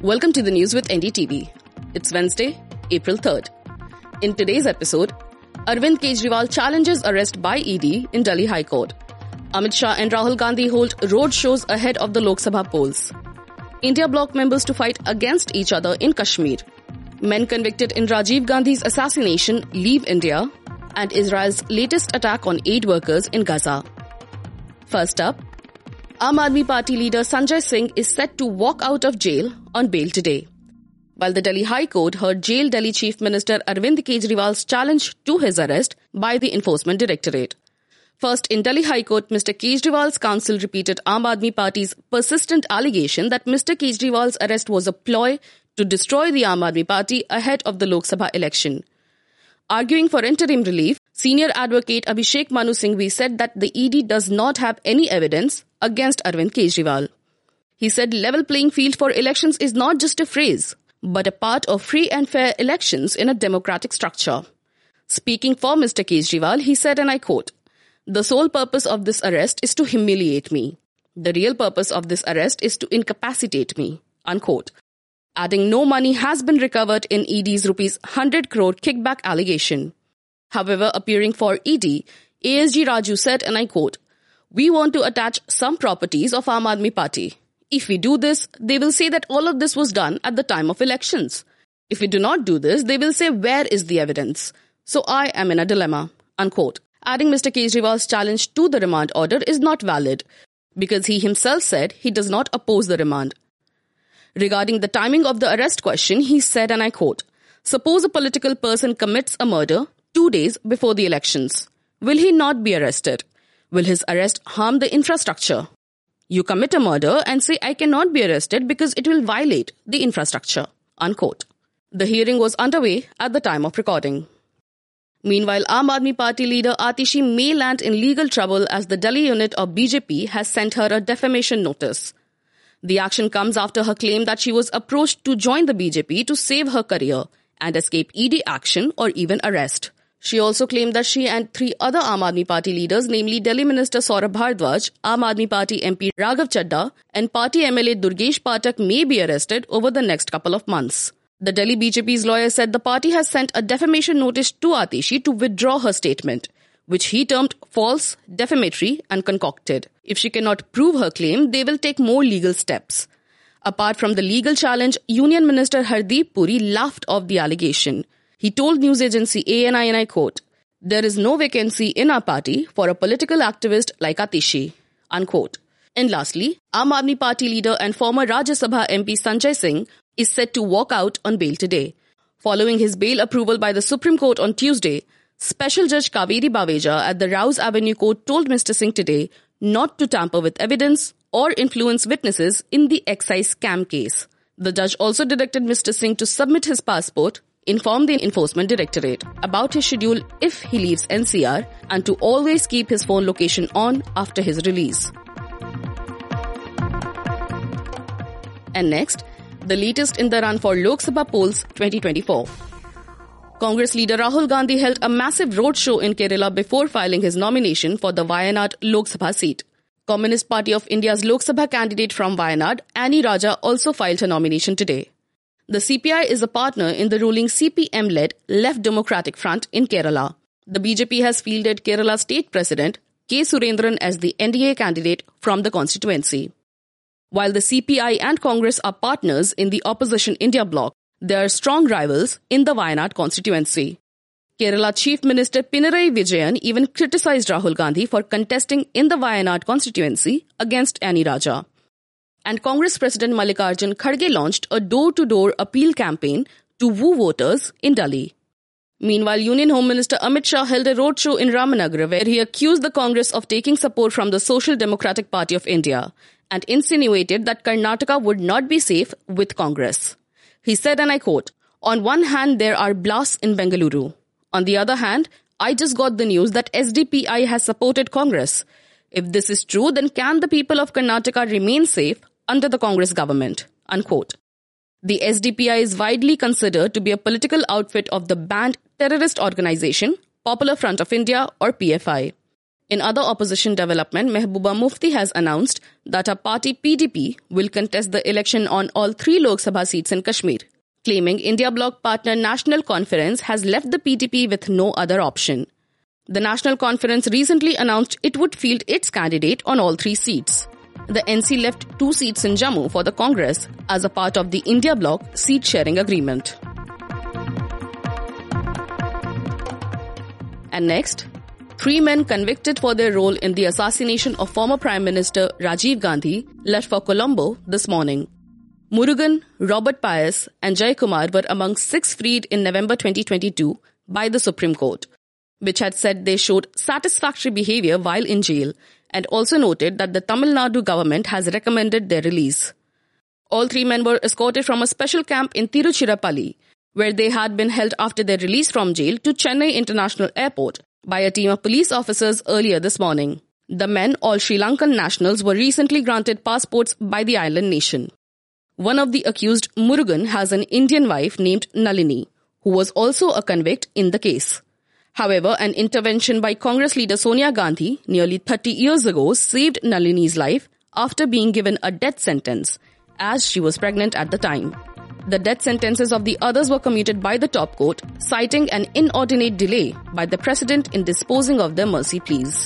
Welcome to the news with NDTV. It's Wednesday, April 3rd. In today's episode, Arvind Kejriwal challenges arrest by ED in Delhi High Court. Amit Shah and Rahul Gandhi hold road shows ahead of the Lok Sabha polls. India bloc members to fight against each other in Kashmir. Men convicted in Rajiv Gandhi's assassination leave India. And Israel's latest attack on aid workers in Gaza. First up, Aam Aadmi Party leader Sanjay Singh is set to walk out of jail on bail today. While the Delhi High Court heard Jail Delhi Chief Minister Arvind Kejriwal's challenge to his arrest by the Enforcement Directorate. First, in Delhi High Court, Mr. Kejriwal's counsel repeated Aam Aadmi Party's persistent allegation that Mr. Kejriwal's arrest was a ploy to destroy the Aam Aadmi Party ahead of the Lok Sabha election. Arguing for interim relief, senior advocate Abhishek Manu Singhvi said that the ED does not have any evidence against Arvind Kejriwal. He said level playing field for elections is not just a phrase, but a part of free and fair elections in a democratic structure. Speaking for Mr. Kejriwal, he said, and I quote, "The sole purpose of this arrest is to humiliate me. The real purpose of this arrest is to incapacitate me," unquote. Adding no money has been recovered in ED's rupees 100 crore kickback allegation. However, appearing for ED, ASG Raju said, and I quote, "We want to attach some properties of Aam Aadmi Party. If we do this, they will say that all of this was done at the time of elections. If we do not do this, they will say where is the evidence? So I am in a dilemma," unquote. Adding Mr. Kejriwal's challenge to the remand order is not valid because he himself said he does not oppose the remand. Regarding the timing of the arrest question, he said, and I quote, "Suppose a political person commits a murder 2 days before the elections. Will he not be arrested? Will his arrest harm the infrastructure? You commit a murder and say I cannot be arrested because it will violate the infrastructure," unquote. The hearing was underway at the time of recording. Meanwhile, Aam Aadmi Party leader Atishi may land in legal trouble as the Delhi unit of BJP has sent her a defamation notice. The action comes after her claim that she was approached to join the BJP to save her career and escape ED action or even arrest. She also claimed that she and 3 other Aam Aadmi Party leaders, namely Delhi Minister Saurabh Bhardwaj, Aam Aadmi Party MP Raghav Chadha and Party MLA Durgesh Pathak may be arrested over the next couple of months. The Delhi BJP's lawyer said the party has sent a defamation notice to Atishi to withdraw her statement, which he termed false, defamatory and concocted. If she cannot prove her claim, they will take more legal steps. Apart from the legal challenge, Union Minister Hardeep Puri laughed off the allegation. He told news agency ANI, and I quote, "There is no vacancy in our party for a political activist like Atishi," unquote. And lastly, Aam Aadmi Party leader and former Rajya Sabha MP Sanjay Singh is set to walk out on bail today. Following his bail approval by the Supreme Court on Tuesday, Special Judge Kaveri Baweja at the Rouse Avenue Court told Mr. Singh today not to tamper with evidence or influence witnesses in the excise scam case. The judge also directed Mr. Singh to submit his passport, inform the Enforcement Directorate about his schedule if he leaves NCR, and to always keep his phone location on after his release. And next, the latest in the run for Lok Sabha polls 2024. Congress leader Rahul Gandhi held a massive roadshow in Kerala before filing his nomination for the Wayanad Lok Sabha seat. Communist Party of India's Lok Sabha candidate from Wayanad, Annie Raja, also filed her nomination today. The CPI is a partner in the ruling CPM-led Left Democratic Front in Kerala. The BJP has fielded Kerala State President K. Surendran as the NDA candidate from the constituency. While the CPI and Congress are partners in the opposition India bloc, they are strong rivals in the Wayanad constituency. Kerala Chief Minister Pinarayi Vijayan even criticized Rahul Gandhi for contesting in the Wayanad constituency against Annie Raja. And Congress President Mallikarjun Kharge launched a door-to-door appeal campaign to woo voters in Delhi. Meanwhile, Union Home Minister Amit Shah held a roadshow in Ramanagara where he accused the Congress of taking support from the Social Democratic Party of India and insinuated that Karnataka would not be safe with Congress. He said, and I quote, "On one hand, there are blasts in Bengaluru. On the other hand, I just got the news that SDPI has supported Congress. If this is true, then can the people of Karnataka remain safe under the Congress government?" Unquote. The SDPI is widely considered to be a political outfit of the banned terrorist organization, Popular Front of India or PFI. In other opposition development, Mehbooba Mufti has announced that her party PDP will contest the election on all 3 Lok Sabha seats in Kashmir, claiming India Bloc partner National Conference has left the PDP with no other option. The National Conference recently announced it would field its candidate on all 3 seats. The NC left 2 seats in Jammu for the Congress as a part of the India Bloc seat-sharing agreement. And next, 3 men convicted for their role in the assassination of former Prime Minister Rajiv Gandhi left for Colombo this morning. Murugan, Robert Paes and Jay Kumar were among 6 freed in November 2022 by the Supreme Court, which had said they showed satisfactory behavior while in jail and also noted that the Tamil Nadu government has recommended their release. All 3 men were escorted from a special camp in Tiruchirappalli, where they had been held after their release from jail, to Chennai International Airport by a team of police officers earlier this morning. The men, all Sri Lankan nationals, were recently granted passports by the island nation. One of the accused, Murugan, has an Indian wife named Nalini, who was also a convict in the case. However, an intervention by Congress leader Sonia Gandhi nearly 30 years ago saved Nalini's life after being given a death sentence, as she was pregnant at the time. The death sentences of the others were commuted by the top court, citing an inordinate delay by the president in disposing of their mercy pleas.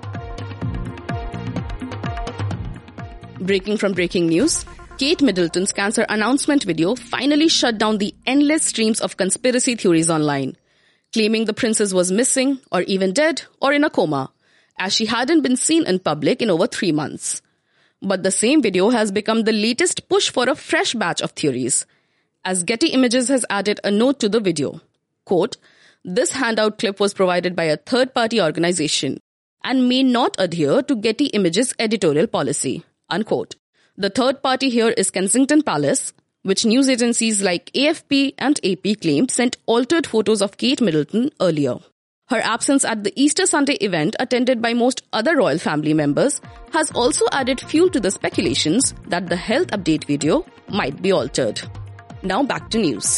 Breaking from breaking news, Kate Middleton's cancer announcement video finally shut down the endless streams of conspiracy theories online, claiming the princess was missing or even dead or in a coma, as she hadn't been seen in public in over 3 months. But the same video has become the latest push for a fresh batch of theories, as Getty Images has added a note to the video. Quote, "This handout clip was provided by a third-party organization and may not adhere to Getty Images' editorial policy." Unquote. The third party here is Kensington Palace, which news agencies like AFP and AP claimed sent altered photos of Kate Middleton earlier. Her absence at the Easter Sunday event, attended by most other royal family members, has also added fuel to the speculations that the health update video might be altered. Now back to news.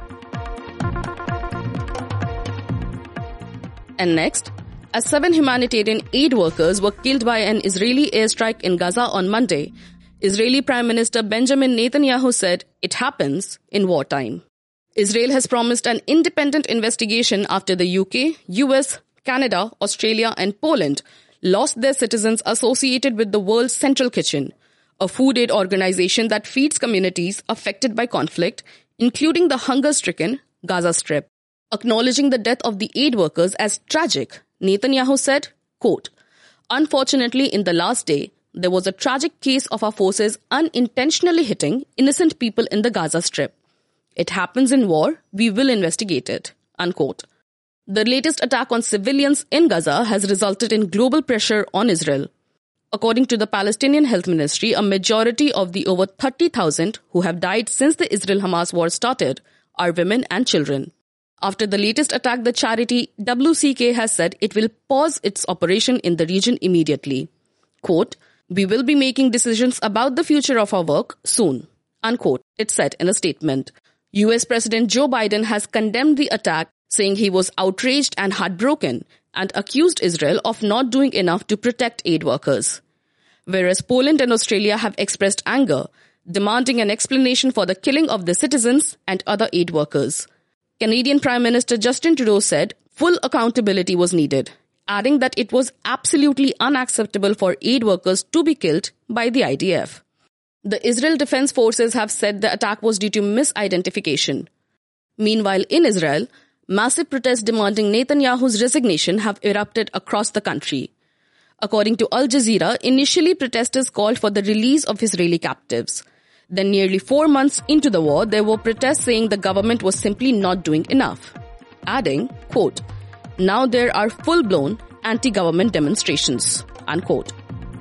And next, as 7 humanitarian aid workers were killed by an Israeli airstrike in Gaza on Monday, Israeli Prime Minister Benjamin Netanyahu said it happens in wartime. Israel has promised an independent investigation after the UK, US, Canada, Australia and Poland lost their citizens associated with the World Central Kitchen, a food aid organization that feeds communities affected by conflict, including the hunger-stricken Gaza Strip. Acknowledging the death of the aid workers as tragic, Netanyahu said, quote, "Unfortunately, in the last day, there was a tragic case of our forces unintentionally hitting innocent people in the Gaza Strip. It happens in war, we will investigate it." Unquote. The latest attack on civilians in Gaza has resulted in global pressure on Israel. According to the Palestinian Health Ministry, a majority of the over 30,000 who have died since the Israel-Hamas war started are women and children. After the latest attack, the charity WCK has said it will pause its operation in the region immediately. Quote, "We will be making decisions about the future of our work soon." Unquote, it said in a statement. US President Joe Biden has condemned the attack, saying he was outraged and heartbroken and accused Israel of not doing enough to protect aid workers. Whereas Poland and Australia have expressed anger, demanding an explanation for the killing of their citizens and other aid workers. Canadian Prime Minister Justin Trudeau said full accountability was needed, adding that it was absolutely unacceptable for aid workers to be killed by the IDF. The Israel Defense Forces have said the attack was due to misidentification. Meanwhile, in Israel, massive protests demanding Netanyahu's resignation have erupted across the country. According to Al Jazeera, initially protesters called for the release of Israeli captives. Then nearly 4 months into the war, there were protests saying the government was simply not doing enough. Adding, quote, "Now there are full-blown anti-government demonstrations." Unquote.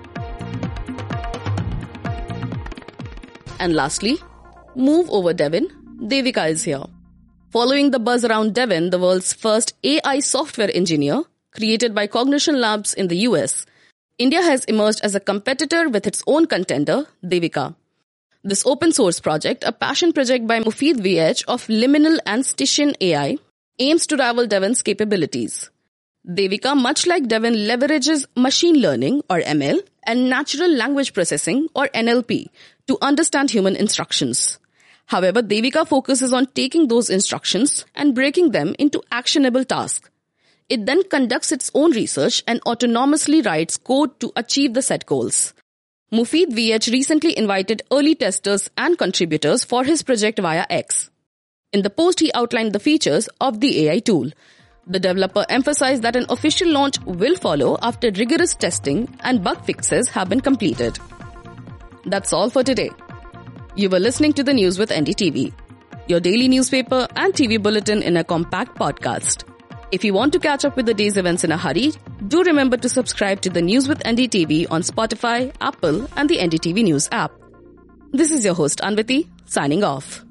And lastly, move over Devin, Devika is here. Following the buzz around Devin, the world's first AI software engineer, created by Cognition Labs in the US, India has emerged as a competitor with its own contender, Devika. This open source project, a passion project by Mufid VH of Liminal and Station AI, aims to rival Devin's capabilities. Devika, much like Devin, leverages machine learning or ML and natural language processing or NLP to understand human instructions. However, Devika focuses on taking those instructions and breaking them into actionable tasks. It then conducts its own research and autonomously writes code to achieve the set goals. Mufid VH recently invited early testers and contributors for his project via X. In the post, he outlined the features of the AI tool. The developer emphasized that an official launch will follow after rigorous testing and bug fixes have been completed. That's all for today. You were listening to the News with NDTV, your daily newspaper and TV bulletin in a compact podcast. If you want to catch up with the day's events in a hurry, do remember to subscribe to the News with NDTV on Spotify, Apple and the NDTV News app. This is your host Anviti, signing off.